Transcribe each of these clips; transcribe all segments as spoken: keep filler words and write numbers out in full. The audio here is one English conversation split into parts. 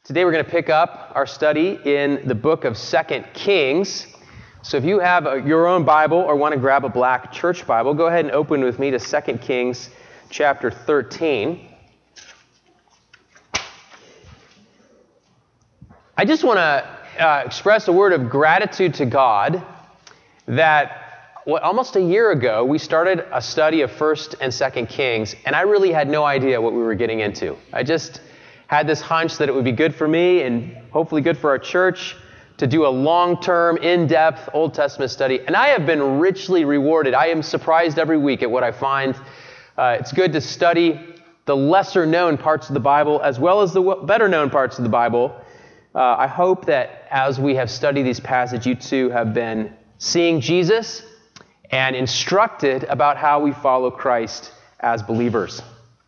Today we're going to pick up our study in the book of Second Kings. So if you have a, your own Bible or want to grab a black church Bible, go ahead and open with me to Second Kings chapter thirteen. I just want to uh, express a word of gratitude to God that what, almost a year ago we started a study of First and Second Kings, and I really had no idea what we were getting into. I just had this hunch that it would be good for me and hopefully good for our church to do a long-term, in-depth Old Testament study. And I have been richly rewarded. I am surprised every week at what I find. Uh, it's good to study the lesser-known parts of the Bible as well as the better-known parts of the Bible. Uh, I hope that as we have studied these passages, you too have been seeing Jesus and instructed about how we follow Christ as believers.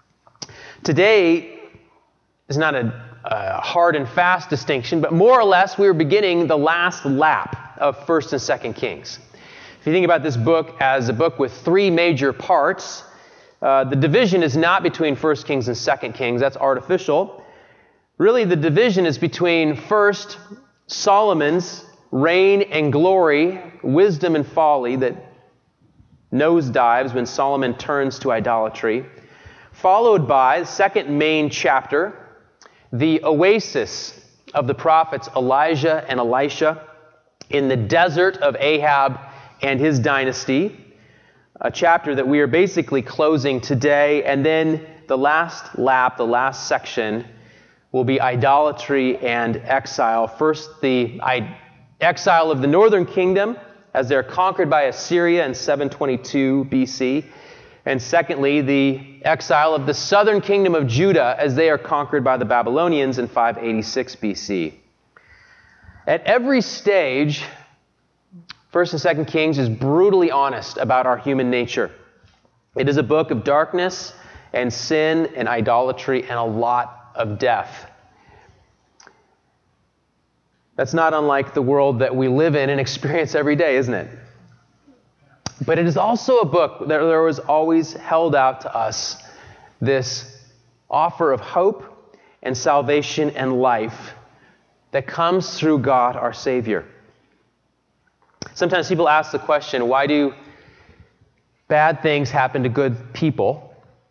Today is not a, a hard and fast distinction, but more or less we are beginning the last lap of First and Second Kings. If you think about this book as a book with three major parts, uh, the division is not between First Kings and Second Kings. That's artificial. Really, the division is between first Solomon's reign and glory, wisdom and folly that nosedives when Solomon turns to idolatry, followed by the second main chapter, the oasis of the prophets Elijah and Elisha in the desert of Ahab and his dynasty, a chapter that we are basically closing today. And then the last lap, the last section, will be idolatry and exile. First, the exile of the northern kingdom as they're conquered by Assyria in seven twenty-two B C. And secondly, the exile of the southern kingdom of Judah as they are conquered by the Babylonians in five eighty-six B C. At every stage, First and Second Kings is brutally honest about our human nature. It is a book of darkness and sin and idolatry and a lot of death. That's not unlike the world that we live in and experience every day, isn't it? But it is also a book that there was always held out to us this offer of hope and salvation and life that comes through God our Savior. Sometimes people ask the question, why do bad things happen to good people?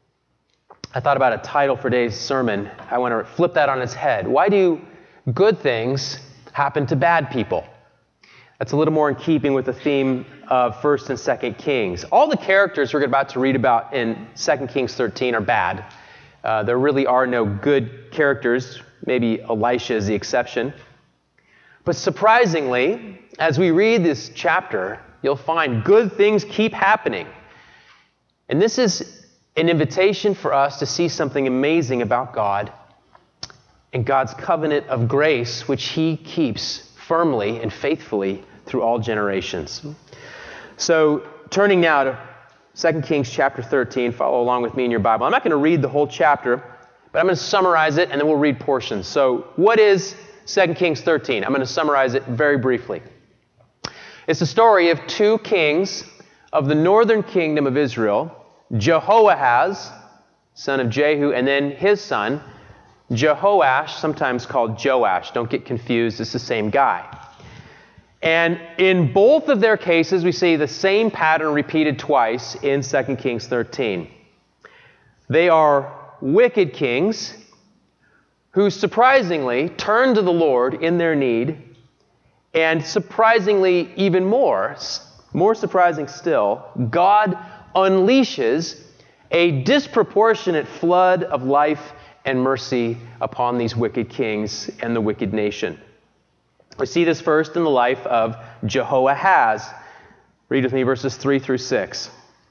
I thought about a title for today's sermon. I want to flip that on its head. Why do good things happen to bad people? That's a little more in keeping with the theme of First and Second Kings. All the characters we're about to read about in Second Kings thirteen are bad. Uh, there really are no good characters. Maybe Elisha is the exception. But surprisingly, as we read this chapter, you'll find good things keep happening. And this is an invitation for us to see something amazing about God and God's covenant of grace, which He keeps firmly and faithfully through all generations. So, turning now to Second Kings chapter thirteen, follow along with me in your Bible. I'm not going to read the whole chapter, but I'm going to summarize it and then we'll read portions. So, what is Second Kings thirteen? I'm going to summarize it very briefly. It's the story of two kings of the northern kingdom of Israel, Jehoahaz, son of Jehu, and then his son, Jehoash, sometimes called Joash. Don't get confused, it's the same guy. And in both of their cases, we see the same pattern repeated twice in Second Kings thirteen. They are wicked kings who surprisingly turn to the Lord in their need, and surprisingly even more, more surprising still, God unleashes a disproportionate flood of life and mercy upon these wicked kings and the wicked nation. We see this first in the life of Jehoahaz. Read with me verses three through six.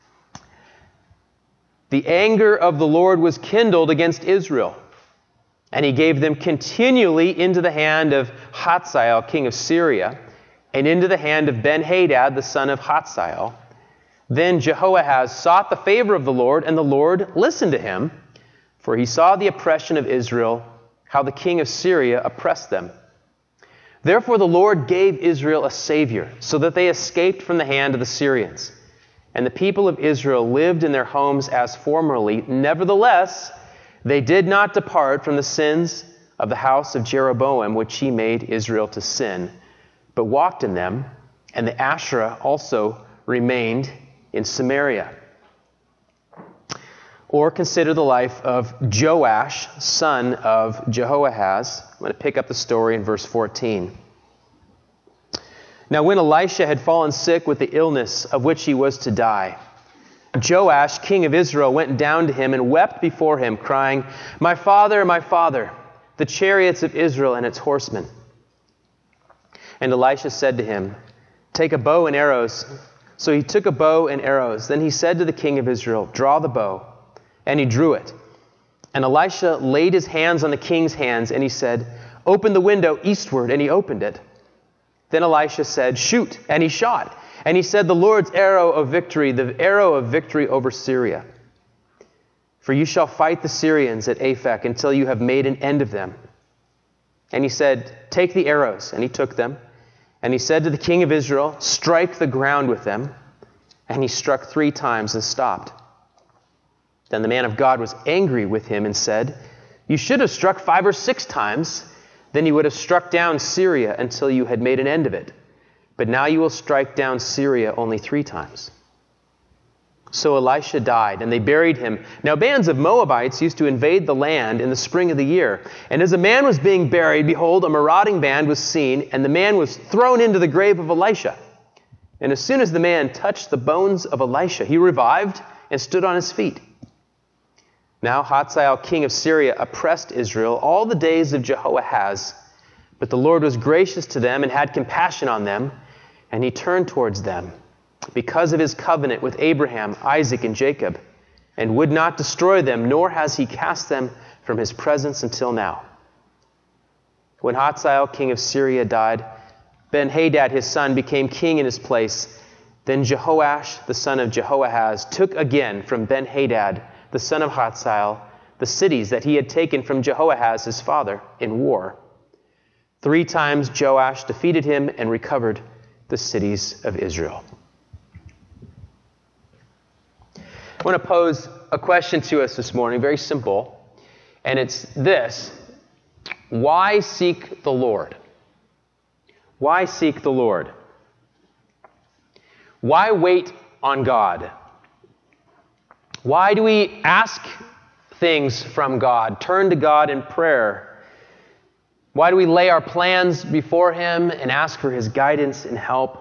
The anger of the Lord was kindled against Israel, and He gave them continually into the hand of Hazael, king of Syria, and into the hand of Ben-Hadad, the son of Hazael. Then Jehoahaz sought the favor of the Lord, and the Lord listened to him, for he saw the oppression of Israel, how the king of Syria oppressed them. Therefore the Lord gave Israel a savior, so that they escaped from the hand of the Syrians. And the people of Israel lived in their homes as formerly. Nevertheless, they did not depart from the sins of the house of Jeroboam, which he made Israel to sin, but walked in them, and the Asherah also remained in Samaria. Or consider the life of Joash, son of Jehoahaz. I'm going to pick up the story in verse fourteen. Now when Elisha had fallen sick with the illness of which he was to die, Joash, king of Israel, went down to him and wept before him, crying, "My father, my father, the chariots of Israel and its horsemen." And Elisha said to him, "Take a bow and arrows." So he took a bow and arrows. Then he said to the king of Israel, "Draw the bow." And he drew it. And Elisha laid his hands on the king's hands, and he said, "Open the window eastward." And he opened it. Then Elisha said, "Shoot." And he shot. And he said, "The Lord's arrow of victory, the arrow of victory over Syria. For you shall fight the Syrians at Aphek until you have made an end of them." And he said, "Take the arrows." And he took them. And he said to the king of Israel, "Strike the ground with them." And he struck three times and stopped. Then the man of God was angry with him and said, "You should have struck five or six times. Then you would have struck down Syria until you had made an end of it. But now you will strike down Syria only three times." So Elisha died, and they buried him. Now bands of Moabites used to invade the land in the spring of the year. And as a man was being buried, behold, a marauding band was seen, and the man was thrown into the grave of Elisha. And as soon as the man touched the bones of Elisha, he revived and stood on his feet. Now Hazael, king of Syria, oppressed Israel all the days of Jehoahaz. But the Lord was gracious to them and had compassion on them, and he turned towards them because of his covenant with Abraham, Isaac, and Jacob, and would not destroy them, nor has he cast them from his presence until now. When Hazael, king of Syria, died, Ben-Hadad, his son, became king in his place. Then Jehoash, the son of Jehoahaz, took again from Ben-Hadad, the son of Hazael, the cities that he had taken from Jehoahaz his father in war. Three times Joash defeated him and recovered the cities of Israel. I want to pose a question to us this morning, very simple, and it's this: why seek the Lord? Why seek the Lord? Why wait on God? Why do we ask things from God, turn to God in prayer? Why do we lay our plans before Him and ask for His guidance and help?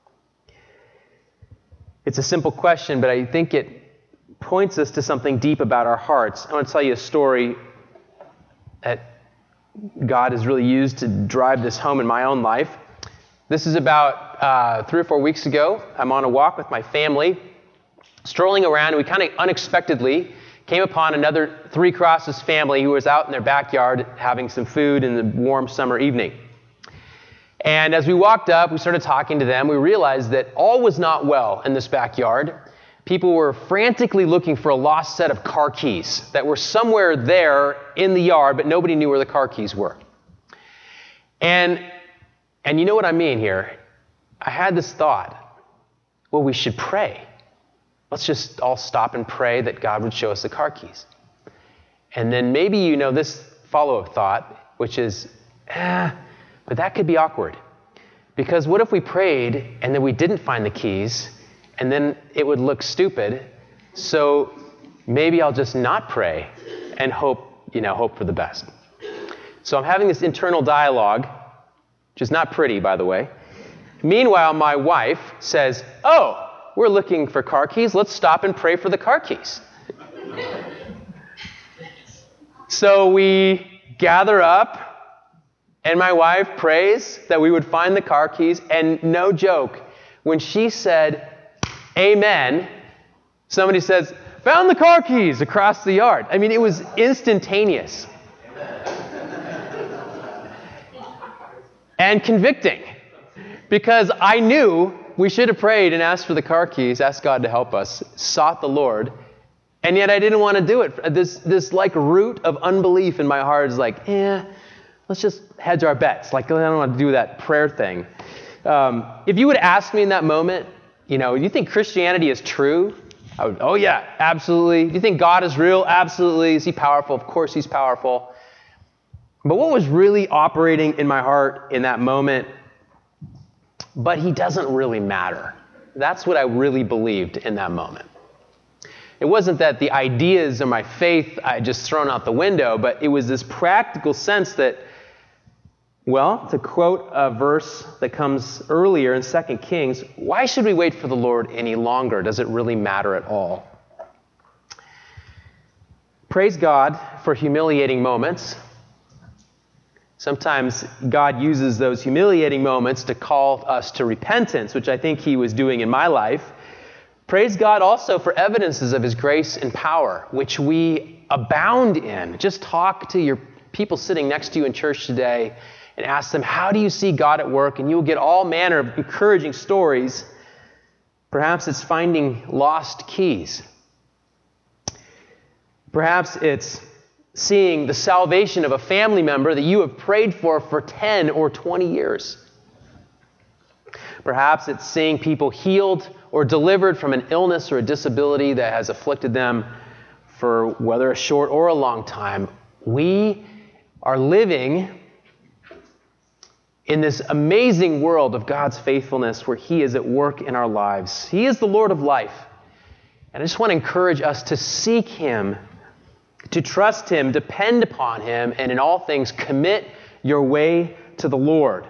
It's a simple question, but I think it points us to something deep about our hearts. I want to tell you a story that God has really used to drive this home in my own life. This is about uh, three or four weeks ago. I'm on a walk with my family, strolling around, and we kind of unexpectedly came upon another Three Crosses family who was out in their backyard having some food in the warm summer evening. And as we walked up, we started talking to them. We realized that all was not well in this backyard. People were frantically looking for a lost set of car keys that were somewhere there in the yard, but nobody knew where the car keys were. And, and you know what I mean here? I had this thought, well, we should pray. Let's just all stop and pray that God would show us the car keys. And then maybe you know this follow-up thought, which is, eh, but that could be awkward. Because what if we prayed and then we didn't find the keys, and then it would look stupid? So maybe I'll just not pray and hope, you know, hope for the best. So I'm having this internal dialogue, which is not pretty, by the way. Meanwhile, my wife says, oh, we're looking for car keys. Let's stop and pray for the car keys. So we gather up, and my wife prays that we would find the car keys. And no joke, when she said, amen, somebody says, found the car keys across the yard. I mean, it was instantaneous. And convicting. Because I knew we should have prayed and asked for the car keys, asked God to help us, sought the Lord, and yet I didn't want to do it. This this like root of unbelief in my heart is like, eh, let's just hedge our bets. Like, I don't want to do that prayer thing. Um, if you would ask me in that moment, you know, do you think Christianity is true? I would, oh yeah, absolutely. Do you think God is real? Absolutely. Is He powerful? Of course He's powerful. But what was really operating in my heart in that moment, but he doesn't really matter. That's what I really believed in that moment. It wasn't that the ideas of my faith I had just thrown out the window, but it was this practical sense that, well, to quote a verse that comes earlier in Second Kings, why should we wait for the Lord any longer? Does it really matter at all? Praise God for humiliating moments. Sometimes God uses those humiliating moments to call us to repentance, which I think he was doing in my life. Praise God also for evidences of his grace and power, which we abound in. Just talk to your people sitting next to you in church today and ask them, how do you see God at work? And you will get all manner of encouraging stories. Perhaps it's finding lost keys. Perhaps it's seeing the salvation of a family member that you have prayed for for ten or twenty years. Perhaps it's seeing people healed or delivered from an illness or a disability that has afflicted them for whether a short or a long time. We are living in this amazing world of God's faithfulness where he is at work in our lives. He is the Lord of life. And I just want to encourage us to seek him, to trust him, depend upon him, and in all things commit your way to the Lord.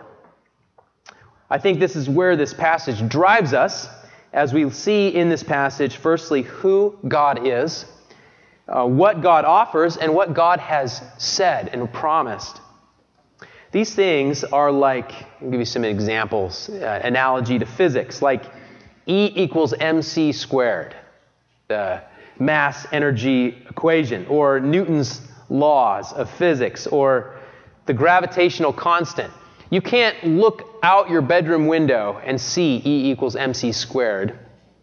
I think this is where this passage drives us, as we see in this passage, firstly, who God is, uh, what God offers, and what God has said and promised. These things are like, I'll give you some examples, uh, analogy to physics, like E equals mc squared, the mass energy equation, or Newton's laws of physics, or the gravitational constant. You can't look out your bedroom window and see E equals mc squared.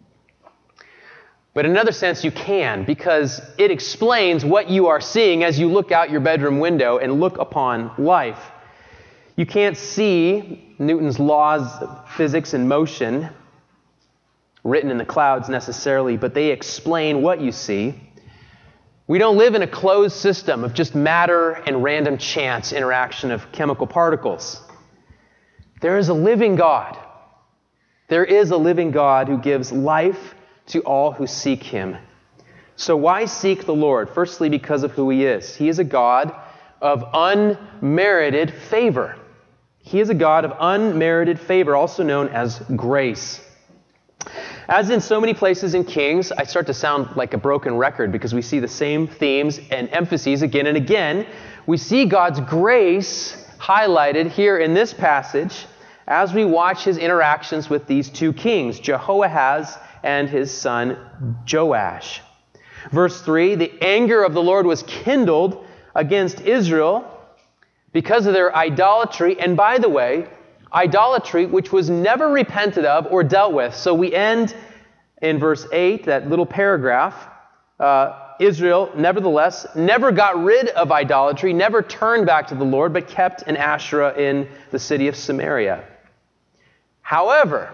But in another sense, you can, because it explains what you are seeing as you look out your bedroom window and look upon life. You can't see Newton's laws of physics and motion written in the clouds necessarily, but they explain what you see. We don't live in a closed system of just matter and random chance interaction of chemical particles. There is a living God. There is a living God who gives life to all who seek him. So why seek the Lord? Firstly, because of who he is. He is a God of unmerited favor. He is a God of unmerited favor, also known as grace. As in so many places in Kings, I start to sound like a broken record because we see the same themes and emphases again and again. We see God's grace highlighted here in this passage as we watch his interactions with these two kings, Jehoahaz and his son Joash. Verse three, the anger of the Lord was kindled against Israel because of their idolatry. And by the way, idolatry which was never repented of or dealt with. So we end in verse eight, that little paragraph. Uh, Israel, nevertheless, never got rid of idolatry, never turned back to the Lord, but kept an Asherah in the city of Samaria. However,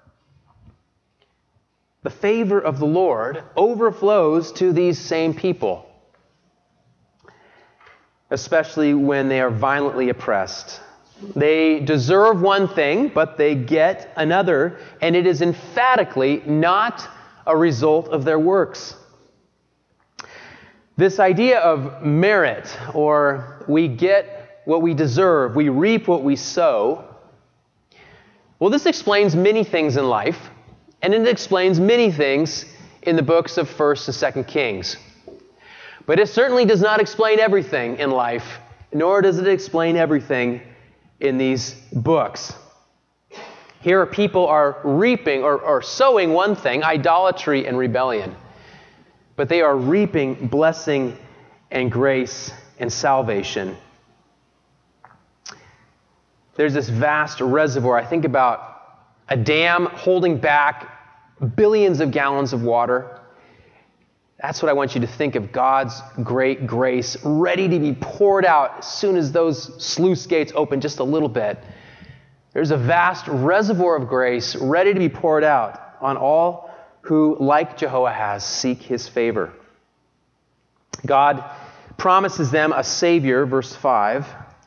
the favor of the Lord overflows to these same people, especially when they are violently oppressed. They deserve one thing, but they get another, and it is emphatically not a result of their works. This idea of merit, or we get what we deserve, we reap what we sow, well, this explains many things in life, and it explains many things in the books of First and Second Kings. But it certainly does not explain everything in life, nor does it explain everything in these books. Here people are reaping or, or sowing one thing, idolatry and rebellion. But they are reaping blessing and grace and salvation. There's this vast reservoir. I think about a dam holding back billions of gallons of water. That's what I want you to think of, God's great grace ready to be poured out as soon as those sluice gates open just a little bit. There's a vast reservoir of grace ready to be poured out on all who, like Jehoahaz, seek his favor. God promises them a Savior, verse five,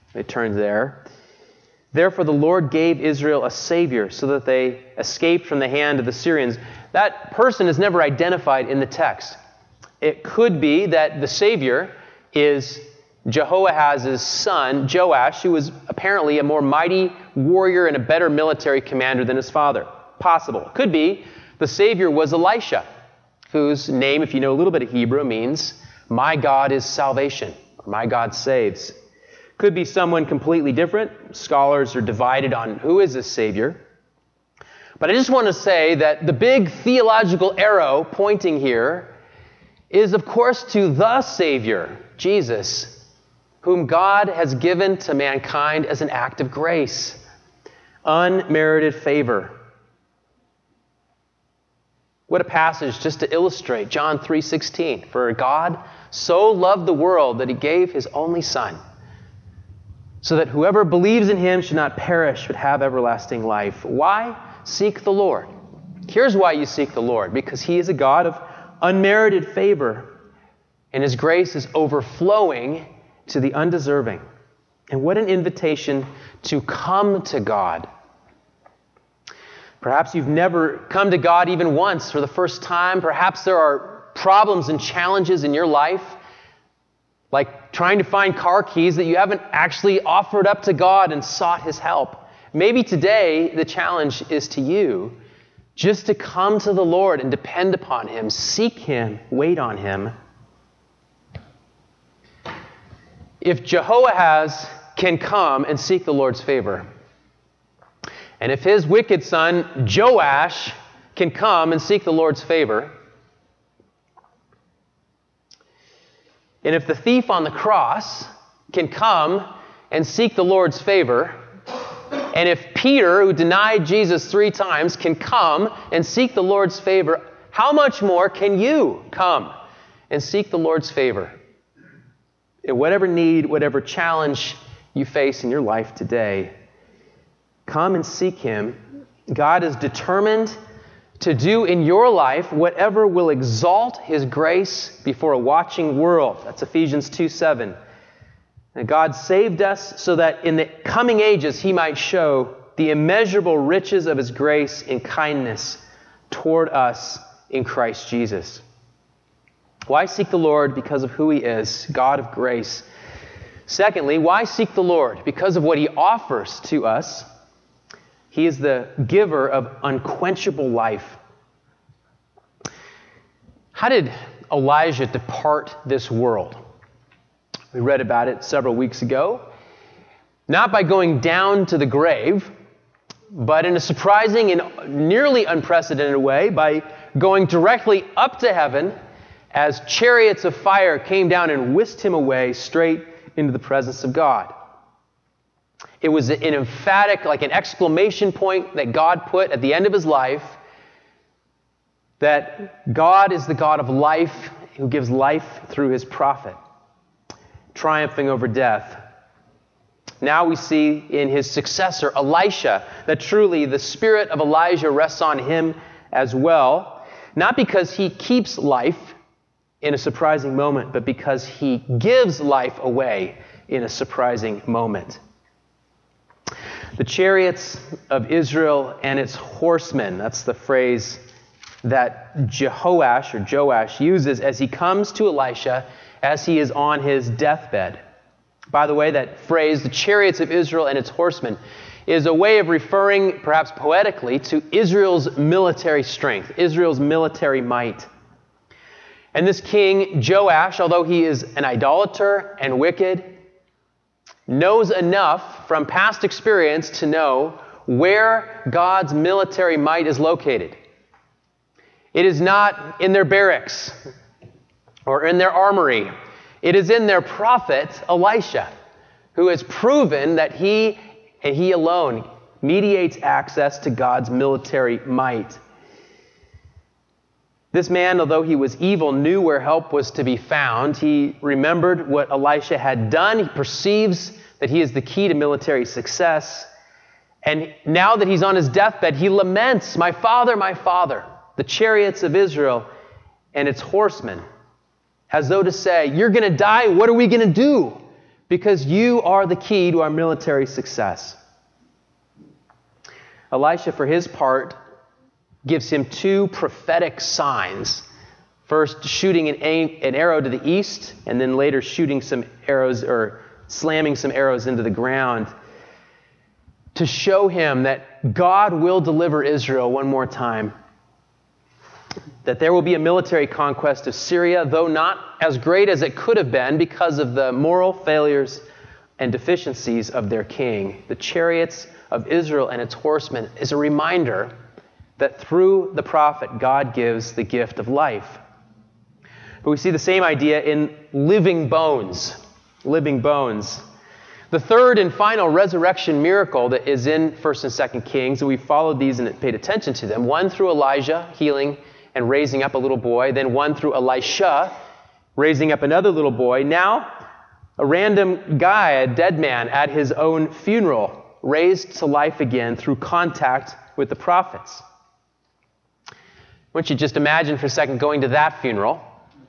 It turns there. Therefore the Lord gave Israel a Savior so that they escaped from the hand of the Syrians. That person is never identified in the text. It could be that the Savior is Jehoahaz's son, Joash, who was apparently a more mighty warrior and a better military commander than his father. Possible. It could be the Savior was Elisha, whose name, if you know a little bit of Hebrew, means my God is salvation, or my God saves. Could be someone completely different. Scholars are divided on who is this Savior. But I just want to say that the big theological arrow pointing here is, of course, to the Savior, Jesus, whom God has given to mankind as an act of grace, unmerited favor. What a passage just to illustrate John three sixteen. For God so loved the world that he gave his only Son, so that whoever believes in him should not perish but have everlasting life. Why seek the Lord? Here's why you seek the Lord. Because he is a God of unmerited favor, and his grace is overflowing to the undeserving. And what an invitation to come to God. Perhaps you've never come to God even once for the first time. Perhaps there are problems and challenges in your life, like trying to find car keys, that you haven't actually offered up to God and sought his help. Maybe today the challenge is to you just to come to the Lord and depend upon him, seek him, wait on him. If Jehoahaz can come and seek the Lord's favor, and if his wicked son Joash can come and seek the Lord's favor, and if the thief on the cross can come and seek the Lord's favor, and if Peter, who denied Jesus three times, can come and seek the Lord's favor, how much more can you come and seek the Lord's favor? In whatever need, whatever challenge you face in your life today, come and seek him. God is determined to do in your life whatever will exalt his grace before a watching world. That's Ephesians two seven. And God saved us so that in the coming ages he might show the immeasurable riches of his grace and kindness toward us in Christ Jesus. Why seek the Lord? Because of who he is, God of grace. Secondly, why seek the Lord? Because of what he offers to us. He is the giver of unquenchable life. How did Elijah depart this world? We read about it several weeks ago. Not by going down to the grave, but in a surprising and nearly unprecedented way, by going directly up to heaven as chariots of fire came down and whisked him away straight into the presence of God. It was an emphatic, like an exclamation point that God put at the end of his life, that God is the God of life who gives life through his prophet, triumphing over death. Now we see in his successor, Elisha, that truly the spirit of Elijah rests on him as well, not because he keeps life in a surprising moment, but because he gives life away in a surprising moment. The chariots of Israel and its horsemen, that's the phrase that Jehoash or Joash uses as he comes to Elisha as he is on his deathbed. By the way, that phrase, the chariots of Israel and its horsemen, is a way of referring, perhaps poetically, to Israel's military strength, Israel's military might. And this king, Joash, although he is an idolater and wicked, knows enough from past experience to know where God's military might is located. It is not in their barracks or in their armory. It is in their prophet, Elisha, who has proven that he and he alone mediates access to God's military might. This man, although he was evil, knew where help was to be found. He remembered what Elisha had done. He perceives that he is the key to military success. And now that he's on his deathbed, he laments, "My father, my father, the chariots of Israel and its horsemen," as though to say, "You're going to die. What are we going to do?" because you are the key to our military success. Elisha, for his part, gives him two prophetic signs. First, shooting an, an arrow to the east, and then later shooting some arrows or slamming some arrows into the ground to show him that God will deliver Israel one more time. That there will be a military conquest of Syria, though not as great as it could have been because of the moral failures and deficiencies of their king. The chariots of Israel and its horsemen is a reminder that through the prophet, God gives the gift of life. But we see the same idea in living bones. Living bones. The third and final resurrection miracle that is in First and Second Kings, and we followed these and paid attention to them. One through Elijah, healing and raising up a little boy. Then one through Elisha, raising up another little boy. Now, a random guy, a dead man, at his own funeral, raised to life again through contact with the prophets. I want you to just imagine for a second going to that funeral.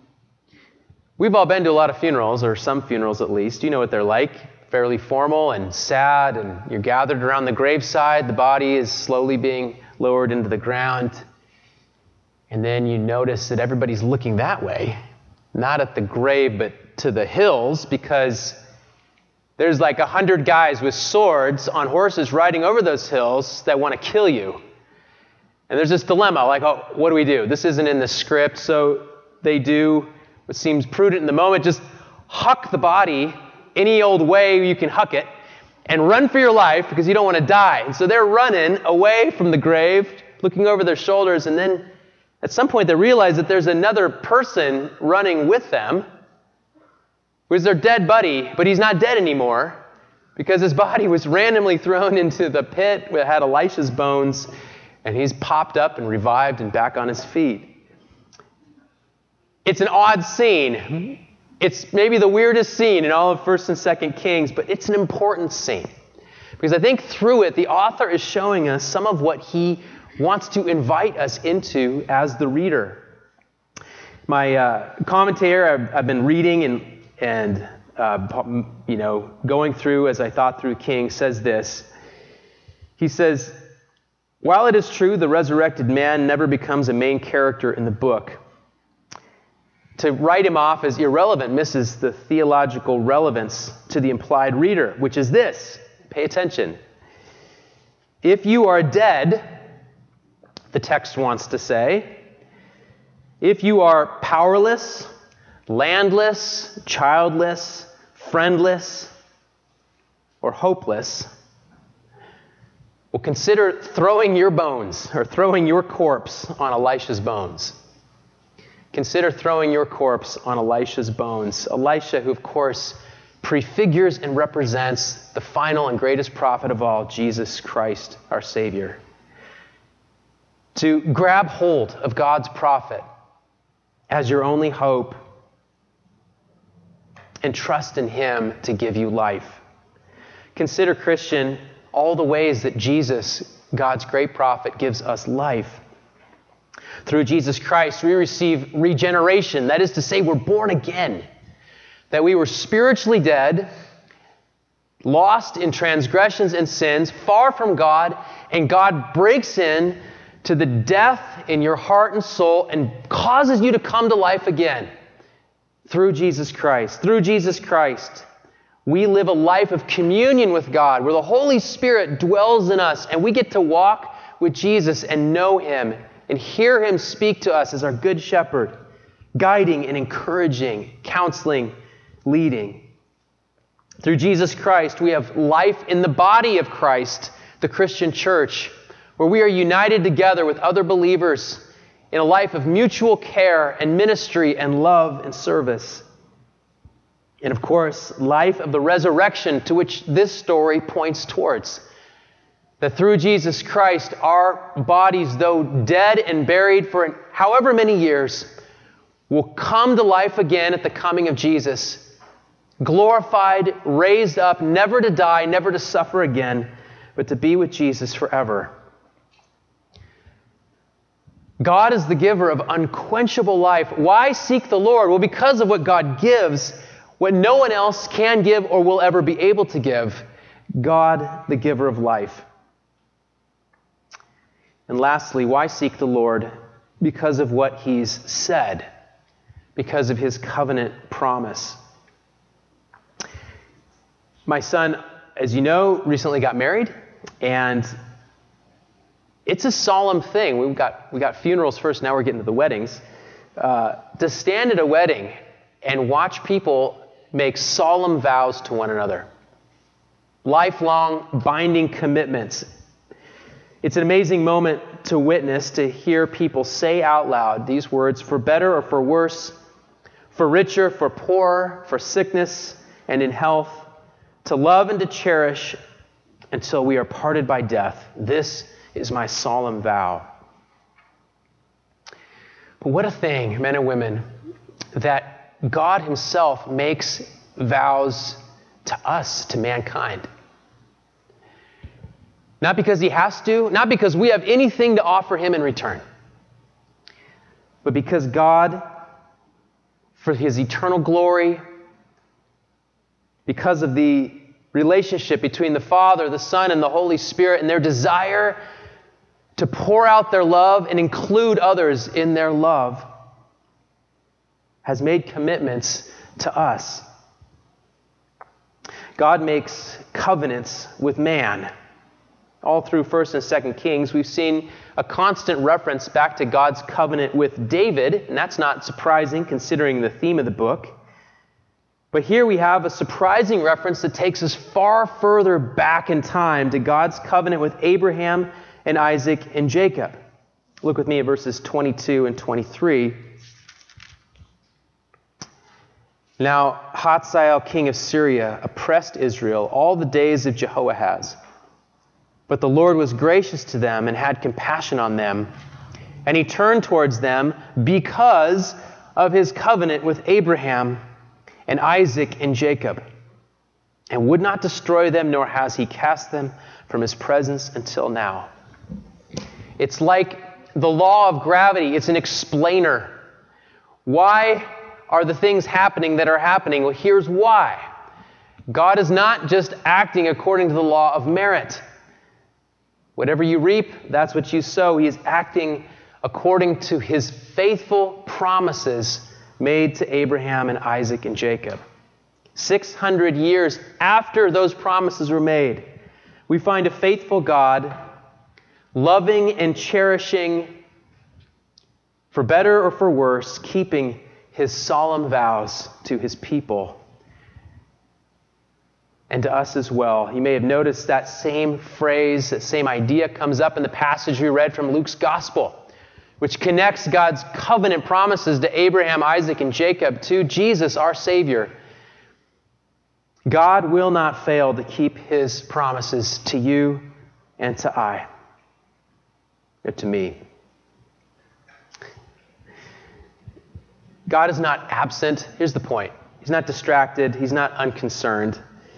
We've all been to a lot of funerals, or some funerals at least. You know what they're like. Fairly formal and sad, and you're gathered around the graveside. The body is slowly being lowered into the ground. And then you notice that everybody's looking that way, not at the grave, but to the hills, because there's like a hundred guys with swords on horses riding over those hills that want to kill you. And there's this dilemma, like, oh, what do we do? This isn't in the script, so they do what seems prudent in the moment. Just huck the body any old way you can huck it and run for your life because you don't want to die. And so they're running away from the grave, looking over their shoulders, and then at some point they realize that there's another person running with them who's their dead buddy, but he's not dead anymore because his body was randomly thrown into the pit that had Elisha's bones, and he's popped up and revived and back on his feet. It's an odd scene. It's maybe the weirdest scene in all of First and Second Kings, but it's an important scene. Because I think through it, the author is showing us some of what he wants to invite us into as the reader. My uh, commentator I've, I've been reading and, and uh, you know, going through as I thought through Kings says this. He says, while it is true the resurrected man never becomes a main character in the book, to write him off as irrelevant misses the theological relevance to the implied reader, which is this. Pay attention. If you are dead, the text wants to say, if you are powerless, landless, childless, friendless, or hopeless, well, consider throwing your bones or throwing your corpse on Elisha's bones. Consider throwing your corpse on Elisha's bones. Elisha, who of course prefigures and represents the final and greatest prophet of all, Jesus Christ, our Savior. To grab hold of God's prophet as your only hope and trust in him to give you life. Consider, Christian, all the ways that Jesus, God's great prophet, gives us life. Through Jesus Christ, we receive regeneration. That is to say, we're born again. That we were spiritually dead, lost in transgressions and sins, far from God, and God breaks in to the death in your heart and soul and causes you to come to life again. Through Jesus Christ. Through Jesus Christ, we live a life of communion with God, where the Holy Spirit dwells in us, and we get to walk with Jesus and know him and hear him speak to us as our good shepherd, guiding and encouraging, counseling, leading. Through Jesus Christ, we have life in the body of Christ, the Christian church, where we are united together with other believers in a life of mutual care and ministry and love and service. And of course, life of the resurrection, to which this story points towards. That through Jesus Christ, our bodies, though dead and buried for however many years, will come to life again at the coming of Jesus. Glorified, raised up, never to die, never to suffer again, but to be with Jesus forever. God is the giver of unquenchable life. Why seek the Lord? Well, because of what God gives, what no one else can give or will ever be able to give, God, the giver of life. And lastly, why seek the Lord? Because of what he's said, because of his covenant promise. My son, as you know, recently got married, and it's a solemn thing. We've got, we got funerals first, now we're getting to the weddings. Uh, to stand at a wedding and watch people make solemn vows to one another. Lifelong binding commitments. It's an amazing moment to witness, to hear people say out loud these words, for better or for worse, for richer, for poorer, for sickness and in health, to love and to cherish until we are parted by death. This is my solemn vow. But what a thing, men and women, that God himself makes vows to us, to mankind. Not because he has to, not because we have anything to offer him in return, but because God, for his eternal glory, because of the relationship between the Father, the Son, and the Holy Spirit, and their desire to pour out their love and include others in their love, has made commitments to us. God makes covenants with man. All through First and Second Kings, we've seen a constant reference back to God's covenant with David, and that's not surprising considering the theme of the book. But here we have a surprising reference that takes us far further back in time to God's covenant with Abraham and Isaac and Jacob. Look with me at verses twenty-two and twenty-three. Now Hazael, king of Syria, oppressed Israel all the days of Jehoahaz. But the Lord was gracious to them and had compassion on them. And he turned towards them because of his covenant with Abraham and Isaac and Jacob, and would not destroy them, nor has he cast them from his presence until now. It's like the law of gravity. It's an explainer. Why are the things happening that are happening? Well, here's why. God is not just acting according to the law of merit. Whatever you reap, that's what you sow. He is acting according to his faithful promises made to Abraham and Isaac and Jacob. six hundred years after those promises were made, we find a faithful God loving and cherishing, for better or for worse, keeping his solemn vows to his people and to us as well. You may have noticed that same phrase, that same idea comes up in the passage we read from Luke's Gospel, which connects God's covenant promises to Abraham, Isaac, and Jacob to Jesus, our Savior. God will not fail to keep his promises to you and to I, or to me. God is not absent. Here's the point. He's not distracted. He's not unconcerned.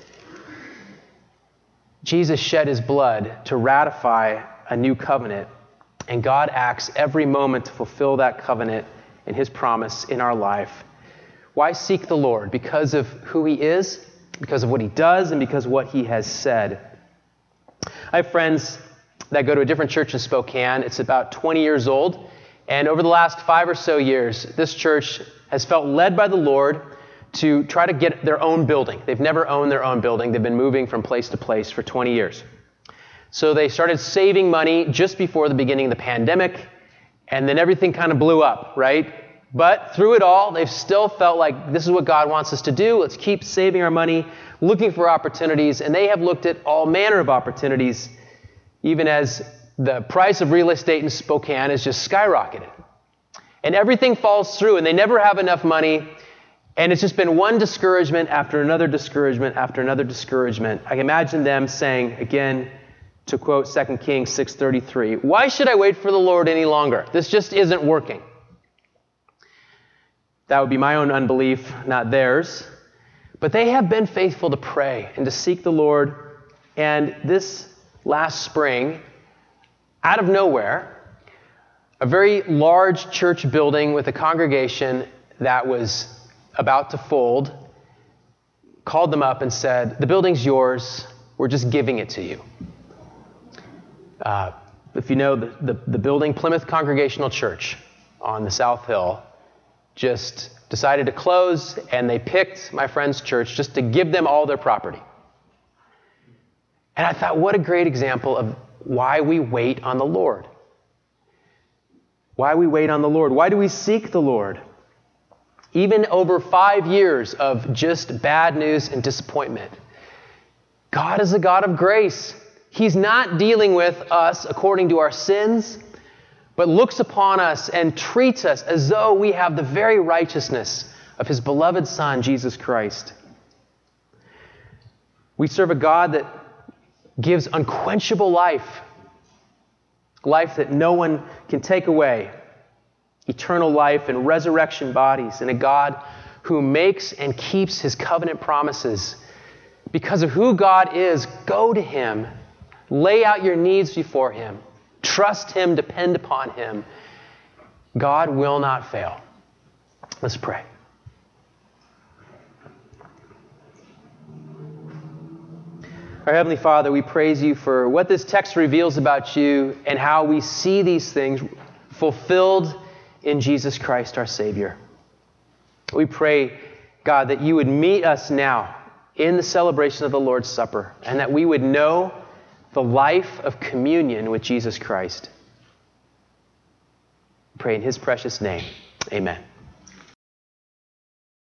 Jesus shed his blood to ratify a new covenant, and God acts every moment to fulfill that covenant and his promise in our life. Why seek the Lord? Because of who he is, because of what he does, and because of what he has said. I have friends that go to a different church in Spokane. It's about twenty years old, and over the last five or so years, this church has felt led by the Lord to try to get their own building. They've never owned their own building. They've been moving from place to place for twenty years. So they started saving money just before the beginning of the pandemic, and then everything kind of blew up, right? But through it all, they've still felt like this is what God wants us to do. Let's keep saving our money, looking for opportunities, and they have looked at all manner of opportunities, even as the price of real estate in Spokane has just skyrocketed. And everything falls through, and they never have enough money. And it's just been one discouragement after another discouragement after another discouragement. I can imagine them saying, again, to quote Second Kings six thirty-three, "Why should I wait for the Lord any longer? This just isn't working." That would be my own unbelief, not theirs. But they have been faithful to pray and to seek the Lord. And this last spring, out of nowhere, a very large church building with a congregation that was about to fold called them up and said, the building's yours. We're just giving it to you. Uh, if you know, the, the, the building, Plymouth Congregational Church on the South Hill, just decided to close, and they picked my friend's church just to give them all their property. And I thought, what a great example of why we wait on the Lord. Why we wait on the Lord. Why do we seek the Lord? Even over five years of just bad news and disappointment. God is a God of grace. He's not dealing with us according to our sins, but looks upon us and treats us as though we have the very righteousness of his beloved Son, Jesus Christ. We serve a God that gives unquenchable life, life that no one can take away, eternal life and resurrection bodies, and a God who makes and keeps his covenant promises. Because of who God is, go to him, lay out your needs before him, trust him, depend upon him. God will not fail. Let's pray. Our Heavenly Father, we praise you for what this text reveals about you and how we see these things fulfilled in Jesus Christ, our Savior. We pray, God, that you would meet us now in the celebration of the Lord's Supper, and that we would know the life of communion with Jesus Christ. We pray in his precious name. Amen.